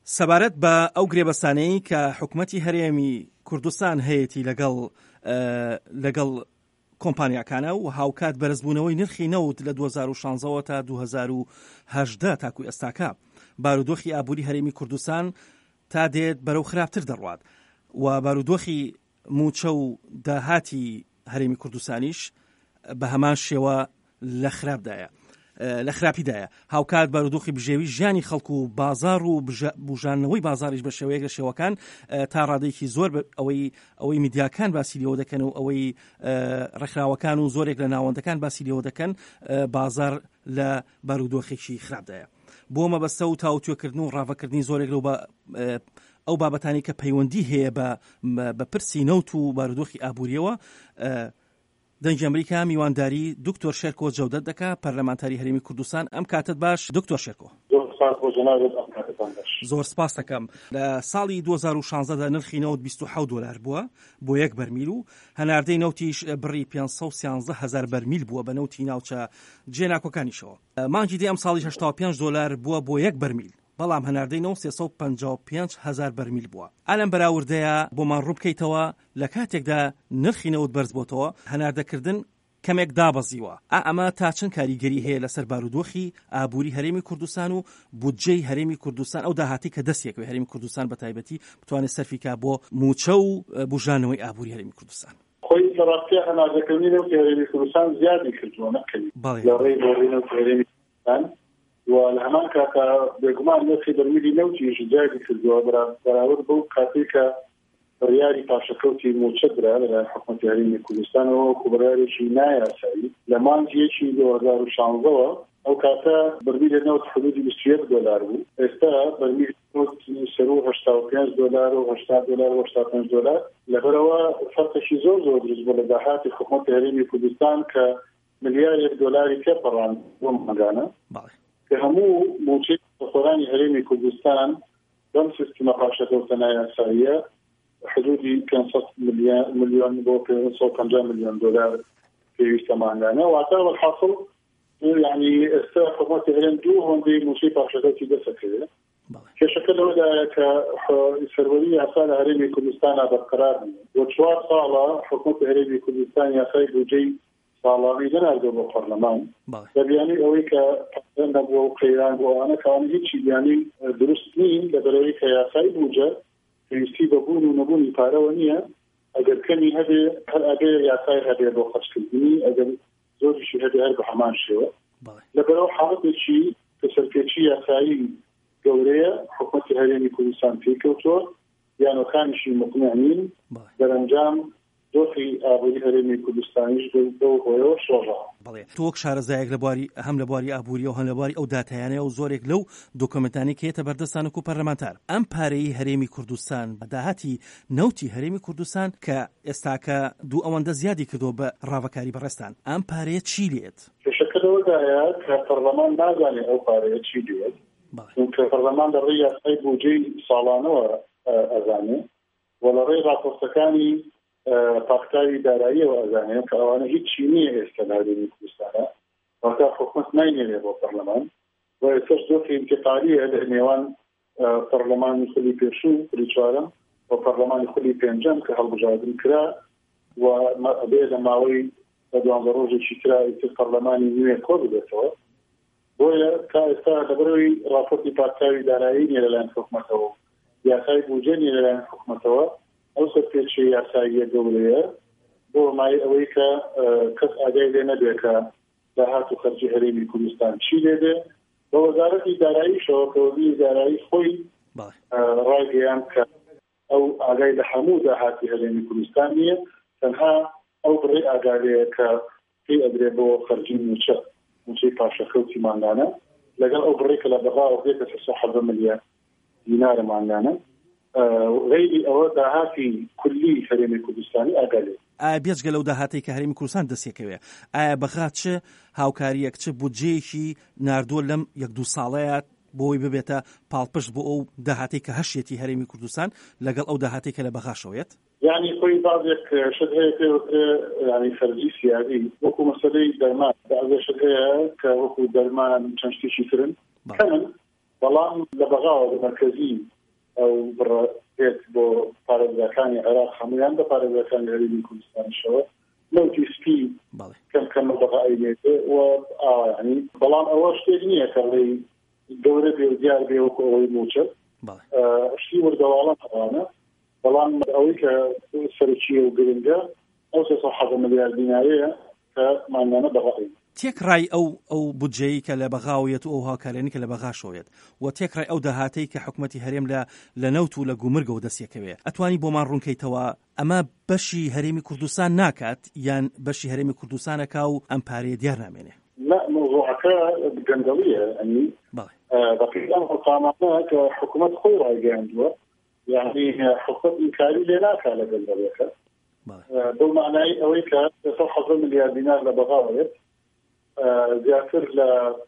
سەبارەت بە ئەو گرێبەستانەی کە حکوومەتی هەرێمی کوردستان هەیەی لەگەڵ کۆمپانیاکانە و هاوکات بەرزبوونەوەی نرخی نەوت لە 2016 تا 2018 تاکوی ئێستاکە بارودۆخی ئابووری هەرێمی کوردستان تا دێت بەرەو خراپتر دەڕوات و بارودۆخی موچە و داهاتی هەرێمی کوردستانیش بە هەمان شێوە لە خراپیدایە. هاوکات بارودۆخی بژێوی ژیانی خەڵک و بازار و بژانەوەی بازاریش بە شێوەیەک لە شێوەکان تا ڕادەیەکی زۆر ئەوەی میدیاکان باسی لێوە دەکەن و ئەوەی ڕێکخراوەکان و زۆرێک لە ناوەندەکان باسی لێوە دەکەن بازار لە بارودۆخێکی خراپدایە. بۆ مەبەستە و تاوتوێکردن و ڕاوەکردنی زۆرێک لەو ئەو بابەتانی کە پەیوەندی هەیە بە پرسی نەوت و بارودۆخی ئابووریەوە دەنگی ئەمریکا میوانداری دکتۆر شێرکۆ جەودەت دەکا پەرلەمانتاری هەرێمی کوردستان. ئەم کاتت باش دکتۆر شێرکۆ. زۆر سپاس دەکەم. لە ساڵی 2016 نرخی نەوت $27 بووە بۆ یەک بەرمیل و هەناردەی نەوتیش بڕی 513,000 بەرمیل بووە بە نەوتی ناوچە جێناکۆکانیشەوە. مانگی دی ئەم ساڵی $85 بووە بۆ یەک بەرمیل، بەڵام هەناردەی نەوت 355,000 بەرمیل بووە. ئالەم بەراوردەیە بۆمان ڕووبکەیتەوە لە کاتێکدا نرخی نەوت بەرز بۆتەوە هەناردەکردن کەمێک دابەزیوە. ئەمە تا چەند کاریگەری هەیە لەسەر بارودۆخی ئابووری هەرێمی کوردستان و بودجەی هەرێمی کوردستان ئەو داهاتی کە دەستێکەوە هەرێمی کوردستان بە تایبەتی بتوانێت سەرفیکا بۆ موچە و بژانەوەی ئابووری هەرێمی کوردستان؟ خۆی لە ڕاستیە هەناردەکردنی نەوتی هەرێمی کوردستان زیادی کردووە نەکەی لە ڕێی نەوتی هەرێمی کوردستان و لە هەمان کاتە بێگومان نرخی بەرمیلی نەوتیش زیادی کردووە بەراورد بەو کاتێک کە بڕیاری پاشەکەوتی موچە درا لە حکوومەتی هەرێمی کوردستانەوە و بڕیارێکی نایاسایی لە مانگیەکی 2016ەوە ئەو کاتە بەرمیلە نەوت حدودی $21 بوو. ئێستا بەرمیلی نەوت سەرو $85 و $80 و $85 لەبەرەوە فەرقێکی زۆر دروست بووە لە داهاتی حکوومەتی هەرێمی کوردستان کە $1,000,000 تێپەڕاند بۆ مانگانە کە هەموو موچەی خۆرانی هەرێمی کوردستان بەم سیستەمە پاشەکەوتە نایاساییە حدودی 500 ملیۆن بۆ $550 ملیۆن پێویستە مانگانە واتە والحاصل يعني ئێستا حکوومەتی هەرێم دوو هۆندەی موچەی پاشەکەوتی دەسەکەوێت. کێشەکە لەوەدایە کە سەروەری یاسا لە هەرێمی کوردستانە بەرقەرار بوو. 4 ساڵە حکوومەتی هەرێمی کوردستان یاسای بودجەی ساڵاوی دەناردۆ بۆ پەرلەمان دەبیانی ئەوەی کە نەبووە و قەیران بۆوانە کەوانی هیچی بیانی دروست نین لەبەرەوەی کە یاسای بودجە پێویستی بەبوون و نەبوونی پارەوە نییە. ئەگەر کەمی هەبێ هەر ئەبێ یاسای هەبێ بۆ خەرجکردنی ئەگەر زۆریشی هەبێ هەر بە هەمان شێوە لەبەرەوە حاڵەتێکی کە سەرپێچی یاسایی گەورەیە حکوومەتی هەرێمی کوردستان پێکەوتووە یانەکانیشی مقنعین دەرەنجام دۆخی ئابووری هەرێمی کوردستانیش بۆ هۆیەوە شۆڕەوە. تۆ وەک شارەزایەک هەم لە بواری ئابووری و هەم لە بواری ئەو داتایانەیە و زۆرێک لەو دۆکۆمنتانی کە هێتە بەردەستانێک و پەرلەمانتار ئەم پارەی هەرێمی کوردستان بە داهاتی نەوتی هەرێمی کوردستان کە ئێستاکە دوو ئەوەندە زیادی کردو بە ڕاوەکاری بەڕێستان ئەم پارەیە چی لێت؟ کێشەکە لەوەدایە کە پەرلەمان نازانێت ئەو پارەیە چی لێت چونکە پەرلەمان لە ڕێی یاسای بودجەی ساڵانەوە ئەزانێ و لە ڕێی راپۆرتەکانی پاکتاوی داراییەوە ئەزانێ کە ئەوانە هیچی نییە ئێستا لە هەرێمی کوردستانە واتە حکوومەت ناینێنێ بۆ پەرلەمان و ئێستاش دۆخی انتقالیە لە نێوان پەرلەمانی خولی پێشوو خولی چوارەم و پەرلەمانی خولی پێنجەم کە هەڵبژاردن کرا و ئەبێ لە ماوەی 12 ڕۆژێکی ترا ئیتر پەرلەمانی نوێ کۆ بدێتەوە بۆیە تا ئێستا لەبەرەوەی راپۆرتی پاکتاوی دارایی نیە لەلایەن حکوومەتەوە یاسای بودجە نیە لەلایەن حکوومەتەوە ئەو سەرپێچی یاساییە گەورەیە بۆ مای ئەوەی کە کەس ئاگای لێ نەبێ کە داهات و خەرجی هەرێمی کوردستان چی لێدێ بە وەزارەتی داراییشەوە کە وەزیری دارایی خۆی ڕایگەیان کە ئەو ئاگای لە هەموو داهاتی هەرێمی کوردستان نییە تەنها ئەو بڕێ ئاگالەیە کە پێی ئەدرێ بۆ خەرجی موچەی پاشەکەوتی مانگانە لەگەڵ ئەو بڕێکە لە بەغاوە بێتە 370 ملیۆن دینارە مانگانە غیری ئەوە داهاتی کولی هەرێمی کوردستانی ئاگالێ. ئایا بێجگە لەو داهاتی کە هەرێمی کوردستان دەستێکەوێ ئایا بەغا چ هاوکاریەک چ بودجەیەکی ناردووە لەم 1-2 ساڵەیە بۆی ببێتە پاڵپشت بۆ ئەو داهاتی کە هەشێتی هەرێمی کوردستان لەگەڵ ئەو داهاتی کە لە بەغاشەوەیت؟ یعنی خۆی بازێک شت هەیە پێوترێ ینی خەرجی سیادی وەکو مەسەلەی دەرمان بازێک شت هەیە کە وەکو دەرمان چەند شتێکی ترن کەمن بەڵام لە بەغاوە مرکزی ئەو بڕێت بۆ پارێزەکانی عێراق هەمویان بە پارێزەکانی هەرێمی کوردستانیشەوە نەوتی سپی کەم بەغائینێتێ و ئاوانی بەڵام ئەوە شتێک نییە کە ڕێی گەورە بێ و دیار بێ وەکو ئەوەی موچە شتی وردەواڵە هەوانە بەڵام ئەوەی کە سەرچیە و گرنگە ئەو 300 ملیار دیناریەیە کە مانگانە بەغائین تێکڕای ئەو بودجەی کە لە بەغاویەت و ئەو هاوکارێنی کە لە بەغاشۆیەت و تێکڕای ئەو داهاتەی کە حکومەتی هەرێم لە نەوت و لە گومرگە و دەستیەکەوێ ئەتوانی بۆمان ڕوونکەیتەوە ئەمە بەشی هەرێمی کوردستان ناکات یان بەشی هەرێمی کوردستانەکە و ئەم پارەیە دیار نامێنێ لا موضوعەکە گەندەڵیە ئەنی بەقیدان هەڵقامانە کە حکومەت خۆی ڕایگەیاندووە یعنی حکومەت ئینکاری لێ ناکات لە گەندەڵیەکە بۆ معنای ئەوەی کە 300 ملیار دینار لە بەغاوێت زیاتر لە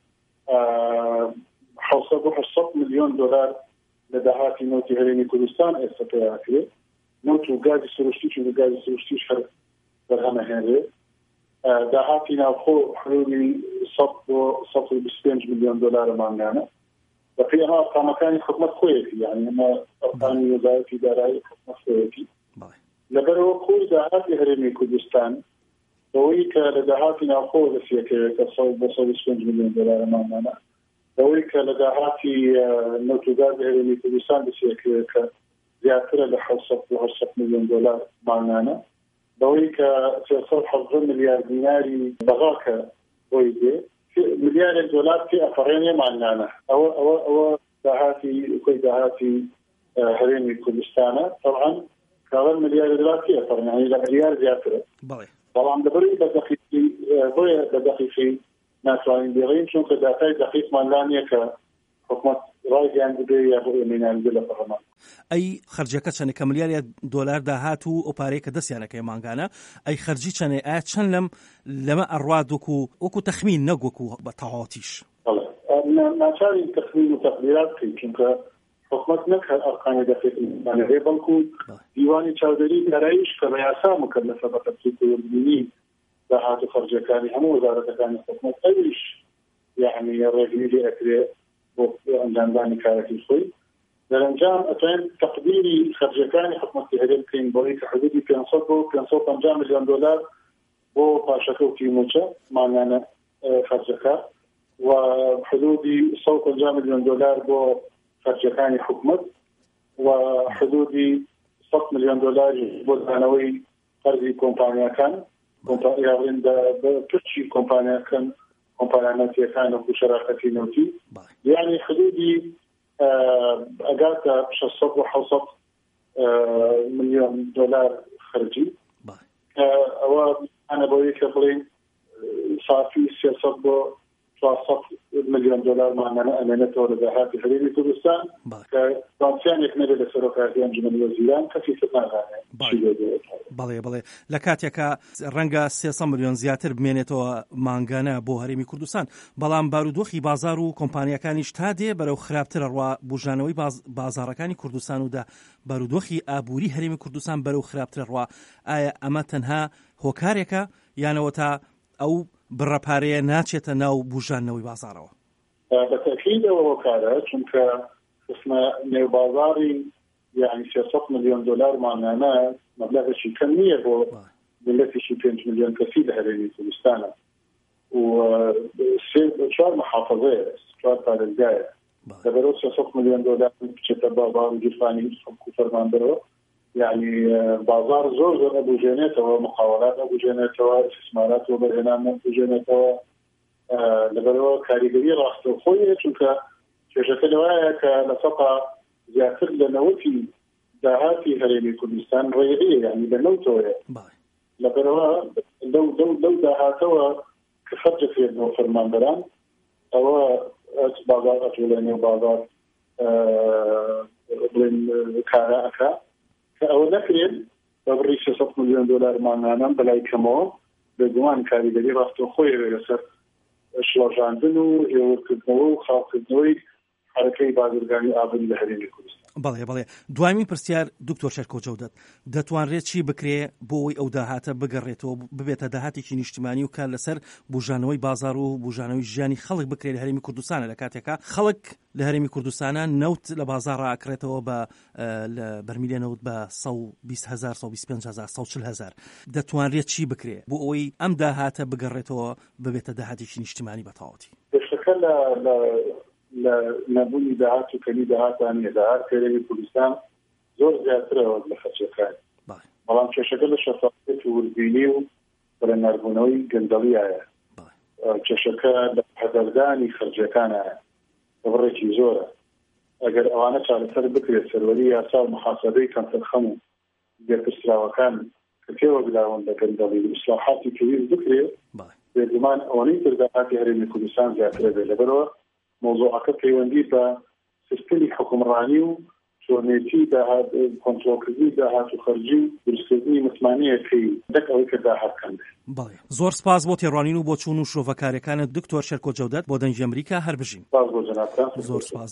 700 ملیۆن دلار لە داهاتی نەوتی هەرێمی کوردستان ئێستا پێیاکرێت نەوت و گازی سروشتیش و گازی سروشتیش هەر بەرهەمەهێنرێ داهاتی ناوخۆ حلولی 125 ملیۆن دلار مانگانە بەقی ئەمە ئەرقامەکانی حکومەت خۆیەتی یعنی ئەمە ئەرقامی وەزارەتی دارایی حکومەت خۆیەتی لەبەرەوە خۆی داهاتی هەرێمی کوردستان بەوەی کە لە داهاتی ناوخۆ دەستیەکەوێت کە 125 ملیۆن دلار مانگانە بەوەی کە لە داهاتی نەوت و گاز هەرێمی کوردستان دەستیەکەوێت کە زیاترە لە 700 ملیۆن دلار مانگانە بەوەی کە 370 ملیار دیناری بەغاکە بۆی دێ ملیارێک دلار پێ ئەفەڕێنێ مانگانە ئەوە داهاتی کۆی داهاتی هەرێمی کوردستانە طبعا کاوە ملیار دلار پێ ئەفەڕێنێ یعنی لە ملیار زیاترە بەڵام دەبەری بۆیە بە دەقیقی ناتوانین بێڕین چونکە داتای دەقیقمان لانیە کە حکومەت ڕایگەیان بدێ یا بۆ ئێمەینان بێ لە پەرلەمان ئەی خەرجەکە چەندە کە ملیارە دۆلار داهات و ئەو پارەیە کە دەستیانەکەی مانگانە ئەی خەرجی چەندێ ئایا چەند لەمە ئەڕوات وەکو تەخمین نەگوەکو بە تەواوەتیش ناچارین تەخمین و تەقدیرات بکەین چونکە حکومەت نەک هەر ئەرقامی دەقیقمانەوێ بەڵکو دیوانی چاودەری داراییش کە بە یاسا مکەلەفە بە تەفسیر وەربینی داهات و خەرجەکانی هەموو وەزارەتەکانی حکومەت ئەویش یعنی ڕێگری لێ ئەکرێ بۆ ئەنجامدانی کارێکی خۆی دەرەنجام ئەتوانین تەقدیری خەرجەکانی حکومەتی هەرێم بکەین بۆی کە حدودی 500 بۆ 550 ملیۆن دلار بۆ پاشەکەوتی موچە مانگانە خەرجەکە و حدودی 150 ملیۆن دلار بۆ خەرجەکانی حکومەت و حدودی 100 ملیۆن دلار بۆ دانەوەی قەرزی کۆمپانیاکان کۆمپانیاوین پشتی کۆمپانیانەتیەکان و شەراکەتی نەوتی یعنی حدودی ئەگاتە 600 و 700 ملیۆن دلار خەرجی ئەوە ئەنە بۆیە کە بڵێن صافی 300 بۆ 400 ملیۆن دلار مانگانە ئەمێنێتەوە لە داهاتی هەرێمی کوردستان کە بانسیانێک نەبێت لە سەرۆکاتی ئەنجومەنی وەزیران کەسی تر نازانێت بەڵێ لە کاتێکە ڕەنگە 300 ملیۆن زیاتر بمێنێتەوە مانگانە بۆ هەرێمی کوردستان بەڵام بارودۆخی بازار و کۆمپانیەکانیش تا دێ بەرەو خراپترە ڕوا بژانەوەی بازارەکانی کوردستان و دا بارودۆخی ئابووری هەرێمی کوردستان بەرەو خراپترە ڕوا ئایا ئەمە تەنها هۆکارێکە یانەوە تا ئەو بڕەپارەیە ناچێتە ناو بژانەوەی بازارەوە بەتەکید ئەوە هۆکارە چونکە قسمە نێوبازاری یعنی 300 ملیۆن دلار مانگانە مەبلەغێکی کەم نییە بۆ ملەتێکی 5 ملیۆن کەسی لە هەرێمی کوردستانە و 4 محافظەیە 4 پارێزگایە لەبەرەوە 300 ملیۆن دلار بچێتە بازار و گیرفانی حکومەت فەرمانبەرەوە يعني بازار زۆر ئەبوژێنێتەوە مقاولات ئەبوژێنێتەوە استثمارات و بەرهێنان ئەبوژێنێتەوە لەبەرەوە کاریگەری ڕاستەوخۆیە چونکە کێشەکە لەوایە کە لە سەقا زیاتر لە نەوەتی داهاتی هەرێمی کوردستان ڕێگەیە یعنی لە نەوتەوەیە لەبەرەوە لەو داهاتەوە کە خەرجەکرێت بۆ فەرمانبەران ئەوە بازار ئەتوڵێنێ و بازار بڵێن کارە ئەکا ئەوە نەکرێت بە بڕی 600 ملیۆن دلار مانگانە بەلای کەمەوە بێگومان کاریگەری ڕاستەوخۆیە لەسەر شڵەژاندن و هێورکردنەوە و خاڵکردنەوەی حرەکەی بازرگانی ئابووری لە هەرێمی کوردستان بەڵێ دوایمی پرسیار دکتۆر شەرکۆ جەودەت دەتوانرێت چی بکرێ بۆ ئەوی ئەو داهاتە بگەڕێتەوە ببێتە داهاتێکی نیشتیمانی و کار لەسەر بژانەوەی بازار و بژانەوەی ژیانی خەڵک بکرێت لە هەرێمی کوردستانە لە کاتێکا خەڵک لە هەرێمی کوردستانە نەوت لە بازار ڕاکرێتەوە بە بەرمیلێ نەوت بە 120,000 125,000 140,000 دەتوانرێت چی بکرێ بۆ ئەوەی ئەم داهاتە بگەڕێتەوە ببێتە داهاتێکی نیشتیمانی بەتەواوەتی لە نەبوونی داهات و کەمی داهاتانی داهات هەرێمی کوردستان زۆر زیاترەوە لە خەرجەکان بەڵام کێشەکە لە شەفافیت و وردبینی و بەرەناردبوونەوەی گەندەڵیایە کێشەکە لە حەدەردانی خەرجەکانایە بەڕێکی زۆرە ئەگەر ئەوانە چارەسەر بکرێت سەروەری یاسا و محاسەبەی کەمتەرخەم و گەرپرسراوەکان کە پێوەگراون لە گەندەڵی و ئیسلاحاتی پێویست بکرێت بێگومان ئەوانەی تر داهاتی هەرێمی کوردستان زیاترە بێت لەبەرەوە مۆزوعەکە پەیوەندی بە سیستمی حکومڕانی و چۆنێتی داهات کۆنترۆلکردنی داهات و خەرجی و دروستکردنی متمانەیەکەی دەکەوەی کە داهاتکەن بەڵێ زۆر سپاس بۆ تێڕوانین و بۆ چوون و شۆڤەکارەکانت دکتۆر شەرکۆ جەودەت بۆ دەنگی ئەمریکا هەر بژین سپاس بۆ جەنابتان زۆر سپاس